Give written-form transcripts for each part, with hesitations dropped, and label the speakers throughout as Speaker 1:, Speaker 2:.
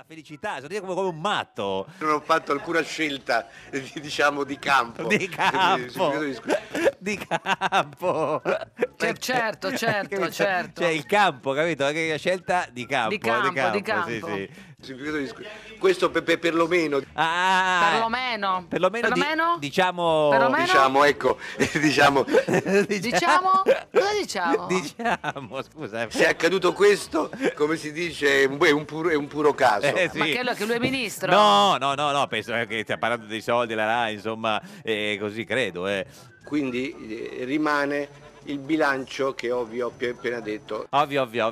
Speaker 1: felicità, sono dire come un matto.
Speaker 2: Non ho fatto alcuna scelta, diciamo, di campo.
Speaker 1: Di campo. Di campo.
Speaker 3: Certo.
Speaker 1: Cioè il campo, capito? Anche la scelta di campo.
Speaker 3: Di campo.
Speaker 1: Sì.
Speaker 2: Questo perlomeno.
Speaker 3: Perlomeno?
Speaker 1: Diciamo,
Speaker 2: ecco, diciamo.
Speaker 3: Diciamo? Cosa diciamo?
Speaker 1: Diciamo, scusa.
Speaker 2: Se è accaduto questo, come si dice, è un puro caso.
Speaker 1: Sì.
Speaker 3: Ma che lui è ministro?
Speaker 1: No, penso che stia parlando dei soldi, la RAI, insomma, così credo.
Speaker 2: Quindi rimane il bilancio che ovvio ho appena detto.
Speaker 1: Ovvio.
Speaker 3: Che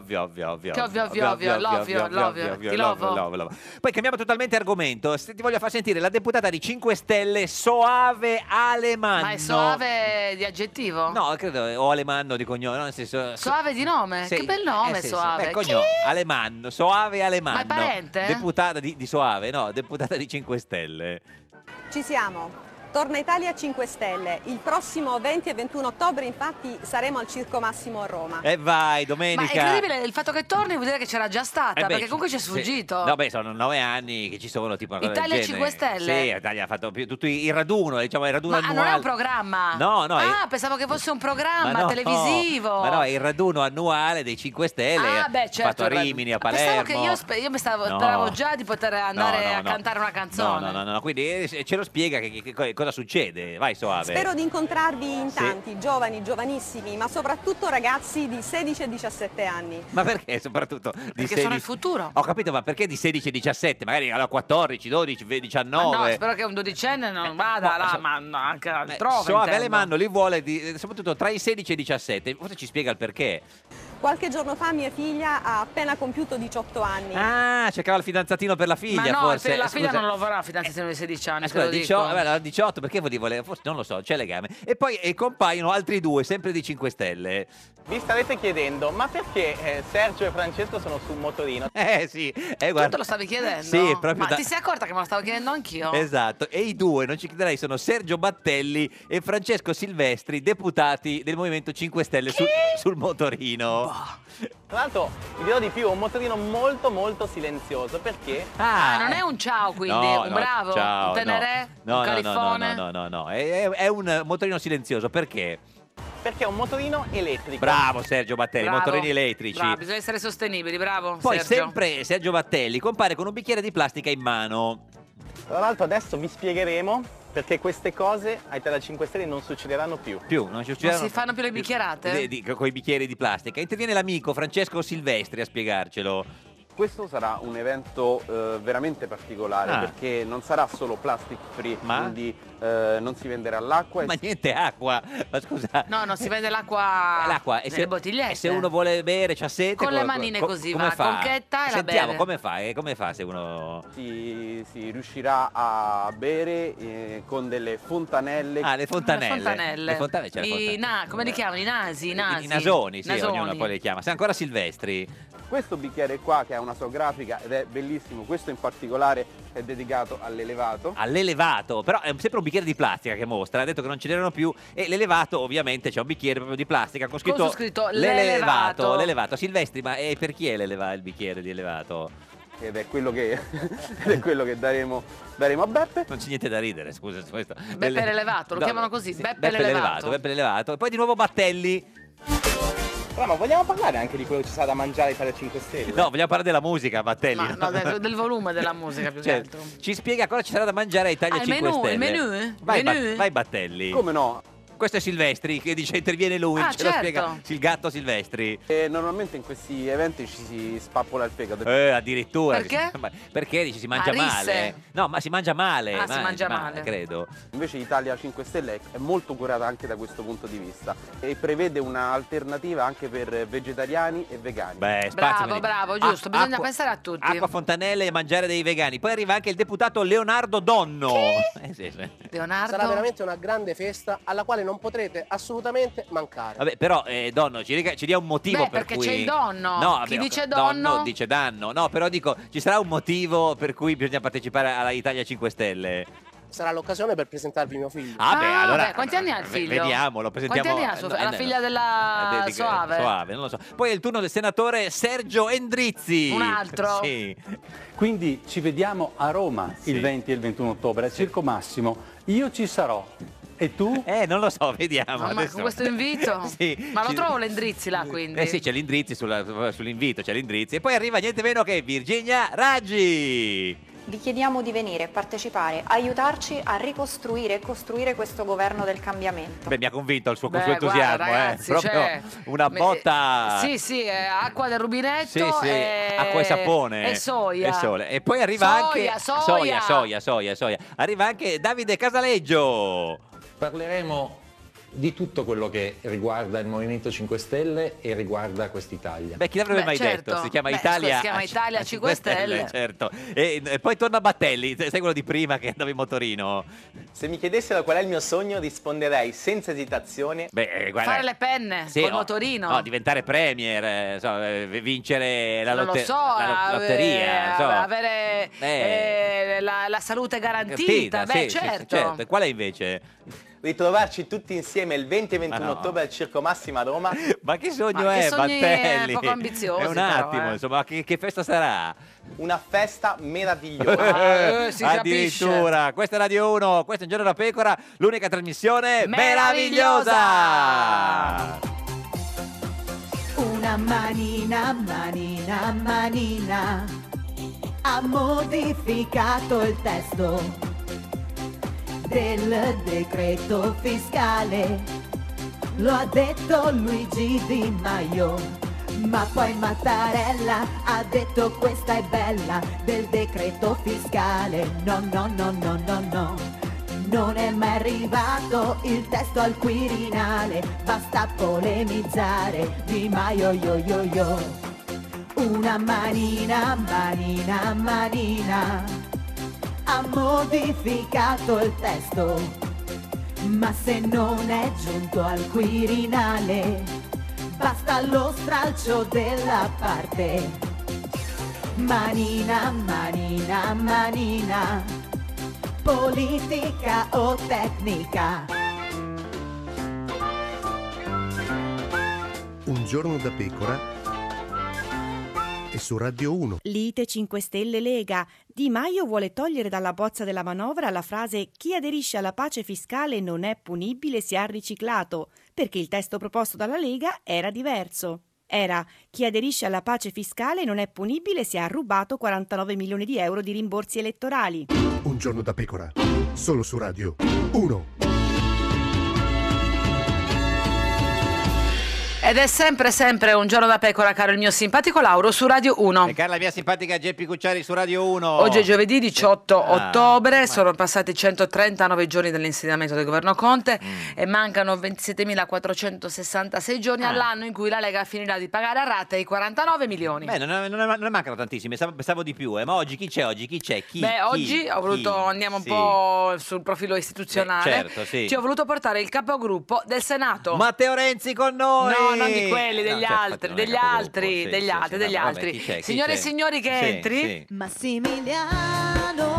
Speaker 3: ovvio.
Speaker 1: Poi cambiamo totalmente argomento. Ti voglio far sentire la deputata di 5 Stelle Soave Alemanno.
Speaker 3: Ma è Soave di aggettivo?
Speaker 1: No, credo, o Alemanno di cognome, no? Nel senso,
Speaker 3: Soave di nome?
Speaker 1: sì,
Speaker 3: Che bel nome,
Speaker 1: sì,
Speaker 3: Soave.
Speaker 1: Cognome, Alemanno, Soave Alemanno.
Speaker 3: Ma è parente?
Speaker 1: Deputata di Soave, no, deputata di 5 Stelle.
Speaker 4: Ci siamo. Torna Italia 5 Stelle. Il prossimo 20 e 21 ottobre infatti saremo al Circo Massimo a Roma.
Speaker 1: E vai, domenica.
Speaker 3: Ma è incredibile, il fatto che torni vuol dire che c'era già stata, perché comunque ci è sfuggito.
Speaker 1: No, sono 9 anni che ci sono, tipo una cosa
Speaker 3: Italia
Speaker 1: del
Speaker 3: 5
Speaker 1: genere.
Speaker 3: Stelle?
Speaker 1: Sì, Italia ha fatto tutto il raduno, diciamo il raduno
Speaker 3: Ma
Speaker 1: annuale.
Speaker 3: non è un programma?
Speaker 1: No.
Speaker 3: Pensavo che fosse un programma
Speaker 1: no,
Speaker 3: televisivo.
Speaker 1: Ma no, è il raduno annuale dei 5 Stelle.
Speaker 3: Certo.
Speaker 1: Fatto a Rimini, a Palermo.
Speaker 3: Pensavo che io speravo già di poter andare a cantare una canzone.
Speaker 1: No, quindi ce lo spiega che cosa succede. Vai, Soave.
Speaker 4: Spero di incontrarvi in tanti, giovani, giovanissimi, ma soprattutto ragazzi di 16 e 17 anni.
Speaker 1: Ma perché soprattutto di
Speaker 3: Perché
Speaker 1: 16?
Speaker 3: sono il futuro.
Speaker 1: Ho capito, ma perché di 16 e 17? Magari allora 14, 12, 19.
Speaker 3: Ma no, spero che un dodicenne non vada là, ma anche altrove.
Speaker 1: Soave Alemanno li vuole soprattutto tra i 16 e i 17. Forse ci spiega il perché.
Speaker 4: Qualche giorno fa mia figlia ha appena compiuto 18 anni.
Speaker 1: Ah, cercava il fidanzatino per la figlia,
Speaker 3: ma no,
Speaker 1: forse.
Speaker 3: per la figlia non lo farà fidanzatino di 16 anni.
Speaker 1: Scusa,
Speaker 3: 18,
Speaker 1: 18, perché vuole? Forse non lo so, c'è legame. E poi compaiono altri due, sempre di 5 Stelle.
Speaker 5: Vi starete chiedendo, ma perché Sergio e Francesco sono su un motorino?
Speaker 1: Sì,
Speaker 3: guarda. Tu te lo stavi chiedendo?
Speaker 1: Sì, proprio
Speaker 3: ma ti sei accorta che me lo stavo chiedendo anch'io?
Speaker 1: Esatto, e i due, non ci chiederai, sono Sergio Battelli e Francesco Silvestri, deputati del Movimento 5 Stelle sul motorino.
Speaker 5: Tra l'altro, vi dirò di più, un motorino molto molto silenzioso, perché?
Speaker 3: Non è un ciao, quindi, un bravo,
Speaker 1: ciao,
Speaker 3: un teneré, un califone?
Speaker 1: No, è un motorino silenzioso, perché?
Speaker 5: Perché è un motorino elettrico.
Speaker 1: Bravo Sergio Battelli,
Speaker 3: Bravo.
Speaker 1: motorini elettrici.
Speaker 3: Bravo, bisogna essere sostenibili, bravo
Speaker 1: Poi
Speaker 3: Sergio.
Speaker 1: sempre Sergio Battelli compare con un bicchiere di plastica in mano.
Speaker 5: Tra l'altro adesso vi spiegheremo perché queste cose a Italia 5 Stelle non succederanno più.
Speaker 1: Non succederanno.
Speaker 3: Non si fanno più le bicchierate?
Speaker 1: Con i bicchieri di plastica. Interviene l'amico Francesco Silvestri a spiegarcelo.
Speaker 6: Questo sarà un evento veramente particolare perché non sarà solo plastic free, quindi non si venderà l'acqua.
Speaker 1: Ma niente acqua, ma scusa.
Speaker 3: No, non si vende l'acqua nelle bottigliette.
Speaker 1: E se uno vuole bere, c'ha sete.
Speaker 3: Con le manine così,
Speaker 1: come
Speaker 3: va,
Speaker 1: fa?
Speaker 3: conchetta e la
Speaker 1: Sentiamo,
Speaker 3: beve.
Speaker 1: come fa se uno...
Speaker 6: Si riuscirà a bere con delle fontanelle.
Speaker 1: Le fontanelle.
Speaker 3: Le
Speaker 1: fontanelle, c'è
Speaker 3: come li chiamano? I nasi?
Speaker 1: I nasoni, sì, ognuno poi li chiama. Sei ancora Silvestri?
Speaker 6: Questo bicchiere qua, che ha una sua grafica ed è bellissimo, questo in particolare è dedicato all'elevato.
Speaker 1: All'elevato, però è sempre un bicchiere di plastica che mostra, ha detto che non ce n'erano più, e l'elevato ovviamente c'è un bicchiere proprio di plastica con scritto
Speaker 3: l'elevato.
Speaker 1: L'elevato. Silvestri, ma per chi è il bicchiere di elevato?
Speaker 6: Ed è quello che, daremo a Beppe.
Speaker 1: Non c'è niente da ridere, scusa.
Speaker 3: Beppe l'elevato, lo chiamano così, Beppe
Speaker 1: l'elevato. E poi di nuovo Battelli.
Speaker 5: Ma vogliamo parlare anche di quello che ci sarà da mangiare Italia 5 Stelle?
Speaker 1: No, vogliamo parlare della musica, Battelli.
Speaker 3: Del volume della musica più che altro.
Speaker 1: Ci spiega cosa ci sarà da mangiare a Italia 5 Stelle.
Speaker 3: Il menù?
Speaker 1: Vai Battelli.
Speaker 6: Come no?
Speaker 1: Questo è Silvestri che dice interviene lui, ce lo spiega il gatto Silvestri.
Speaker 6: Normalmente in questi eventi ci si spappola il fegato.
Speaker 1: Addirittura.
Speaker 3: Perché?
Speaker 1: Perché dici si mangia male? No, ma si mangia male.
Speaker 3: Si mangia male,
Speaker 1: credo.
Speaker 6: Invece Italia 5 Stelle è molto curata anche da questo punto di vista e prevede un'alternativa anche per vegetariani e vegani.
Speaker 3: Bravo, giusto, bisogna pensare a tutti.
Speaker 1: Acqua, fontanelle e mangiare dei vegani. Poi arriva anche il deputato Leonardo Donno.
Speaker 3: Sì. Leonardo?
Speaker 7: Sarà veramente una grande festa alla quale non potrete assolutamente mancare.
Speaker 1: Vabbè, però Donno ci dia un motivo per
Speaker 3: perché
Speaker 1: cui...
Speaker 3: c'è il donno.
Speaker 1: No,
Speaker 3: Chi dice donno?
Speaker 1: Donno dice danno. No, però dico, ci sarà un motivo per cui bisogna partecipare alla Italia 5 Stelle.
Speaker 7: sarà l'occasione per presentarvi mio figlio.
Speaker 1: Allora
Speaker 3: quanti anni ha il figlio?
Speaker 1: Vediamo, lo presentiamo.
Speaker 3: Quanti anni ha la figlia della Soave?
Speaker 1: Soave, non lo so. Poi è il turno del senatore Sergio Endrizzi.
Speaker 3: Un altro?
Speaker 1: Sì.
Speaker 8: Quindi ci vediamo a Roma il 20 e il 21 ottobre al Circo Massimo. Io ci sarò. E tu?
Speaker 1: Non lo so, vediamo.
Speaker 3: Ma con questo invito?
Speaker 1: Sì.
Speaker 3: Ma lo trovo l'Endrizzi là, quindi?
Speaker 1: Sì, c'è l'Indrizzi sull'invito, c'è l'Indrizzi. E poi arriva niente meno che Virginia Raggi.
Speaker 9: Vi chiediamo di venire, partecipare, aiutarci a ricostruire e costruire questo governo del cambiamento.
Speaker 1: Beh, mi ha convinto il suo entusiasmo,
Speaker 3: guarda, ragazzi,
Speaker 1: proprio una botta.
Speaker 3: Sì, acqua del rubinetto,
Speaker 1: Sì, acqua e sapone
Speaker 3: e soia.
Speaker 1: E sole. E poi arriva soia. Arriva anche Davide Casaleggio.
Speaker 10: Parleremo di tutto quello che riguarda il Movimento 5 Stelle e riguarda quest'Italia.
Speaker 1: Beh, chi l'avrebbe mai detto? Si chiama Italia.
Speaker 3: Si chiama Italia 5 Stelle.
Speaker 1: Certo. E poi torna Battelli, sai quello di prima che andava in motorino?
Speaker 5: Se mi chiedessero qual è il mio sogno, risponderei senza esitazione.
Speaker 1: Guarda,
Speaker 3: fare le penne col motorino.
Speaker 1: No, diventare premier, vincere la
Speaker 3: lotteria, avere la salute garantita.
Speaker 1: Certo. E qual è invece?
Speaker 5: Ritrovarci tutti insieme il 20 e 21 ottobre al Circo Massimo a Roma.
Speaker 1: Ma che sogno è, Battelli?
Speaker 3: Poco ambizioso.
Speaker 1: È un attimo, insomma, che festa sarà?
Speaker 5: Una festa meravigliosa.
Speaker 3: Si
Speaker 1: addirittura.
Speaker 3: capisce.
Speaker 1: Questa è Radio 1, questo è Un Giorno da Pecora, l'unica trasmissione meravigliosa.
Speaker 11: Una manina ha modificato il testo del decreto fiscale, lo ha detto Luigi Di Maio, ma poi Mattarella ha detto questa è bella del decreto fiscale. No, non è mai arrivato il testo al Quirinale, basta polemizzare, Di Maio yo. Una manina ha modificato il testo, ma se non è giunto al Quirinale, basta lo stralcio della parte. Manina, politica o tecnica.
Speaker 12: Un Giorno da Pecora e su Radio 1.
Speaker 13: Lite 5 Stelle Lega. Di Maio vuole togliere dalla bozza della manovra la frase «Chi aderisce alla pace fiscale non è punibile se ha riciclato», perché il testo proposto dalla Lega era diverso. Era «Chi aderisce alla pace fiscale non è punibile se ha rubato 49 milioni di euro di rimborsi elettorali».
Speaker 12: Un Giorno da Pecora, solo su Radio 1.
Speaker 3: Ed è sempre Un Giorno da Pecora, caro il mio simpatico Lauro, su Radio 1.
Speaker 1: E cara la mia simpatica Geppi Cucciari su Radio 1.
Speaker 3: Oggi è giovedì 18 ottobre, sono passati 139 giorni dall'insediamento del governo Conte e mancano 27.466 giorni all'anno in cui la Lega finirà di pagare a rate i 49 milioni.
Speaker 1: Beh, non ne mancano tantissimi, pensavo di più. Ma oggi chi c'è?
Speaker 3: Oggi ho voluto, andiamo un po' sul profilo istituzionale.
Speaker 1: Certo, sì.
Speaker 3: Ci ho voluto portare il capogruppo del Senato.
Speaker 1: Matteo Renzi con noi!
Speaker 3: No, non di quelli, degli altri.
Speaker 1: Chi c'è?
Speaker 3: Signore e signori che entri.
Speaker 11: Massimiliano